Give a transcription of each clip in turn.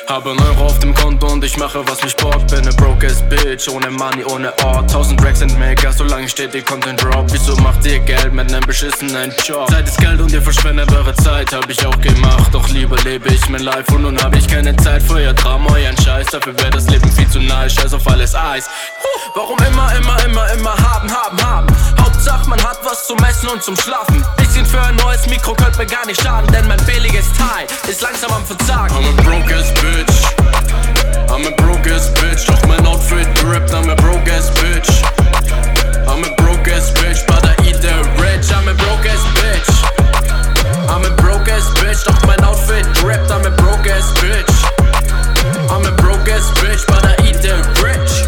Habe 1 Euro auf dem Konto und ich mache, was mich bockt. Bin ne broke ass Bitch, ohne Money, ohne Ort. 1000 Racks sind mega, solange steht die Content Drop. Wieso macht ihr Geld mit nem beschissenen Job? Zeit ist Geld und ihr verschwendet eure Zeit, hab ich auch gemacht. Doch lieber lebe ich mein Life und nun hab ich keine Zeit für euer Drama, euren Scheiß. Dafür wär das Leben viel zu nice, scheiß auf alles Eis. Warum immer haben? Hauptsache man hat was zum Essen und zum Schlafen. Bisschen für ein neues Mikro könnte mir gar nicht schaden, denn mein billiges Teil ist langsam am Verzagen. I'm a broke ass bitch, I'm a broke ass bitch. Doch mein Outfit drippt, I'm a broke ass bitch. I'm a broke ass bitch, but I eat the rich. I'm a broke ass bitch, I'm a broke ass bitch. Doch mein Outfit drippt, I'm a broke ass bitch. I'm a broke ass bitch, but I eat the rich.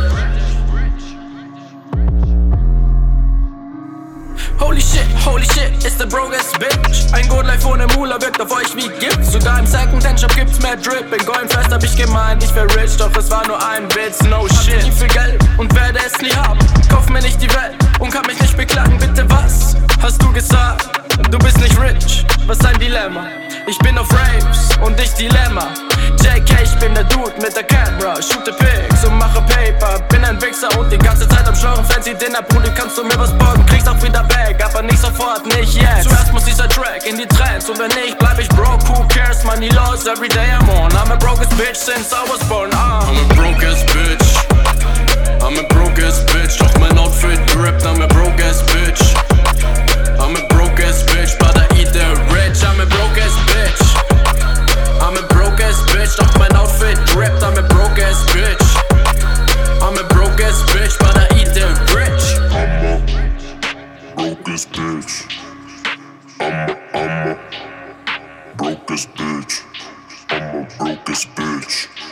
Holy shit, ist der broke ass bitch. Ein Good Life ohne Mula wirkt auf euch wie Gift. Sogar im Second-Hand-Shop gibt's mehr Drip. In Goldfest hab ich gemeint, ich wär rich, doch es war nur ein Witz, no shit. Hab nie viel Geld und werde es nie haben. Kauf mir nicht die Welt und kann mich nicht beklagen. Bitte was hast du gesagt? Du bist nicht rich, was ein Dilemma. Ich bin auf Raves und ich Dilemma. JK, ich bin der Dude mit der Camera. Shoote Pics und mache Paper. Bin ein Wichser und die ganze Zeit am Schnorren. Fancy Dinner, Bruder, kannst du mir was borgen? Kriegst auch wieder back, aber nicht sofort, nicht jetzt. Zuerst muss dieser Track in die Trends und wenn nicht, bleib ich broke. Who cares? Money lost every day I'm on. I'm a broke ass bitch since I was born. I'm a broke ass bitch, I'm a broke ass bitch. Doch mein Outfit drippt, I'm a broke ass bitch. I'm a broke ass bitch, but I eat the rich. I'm a broke ass bitch, I'm a broke ass bitch. Doch mein Outfit drippt, I'm a broke ass bitch. I'm a broke ass bitch, but I eat the rich. I'm a broke ass bitch. I'm a broke ass bitch. I'm a broke ass bitch.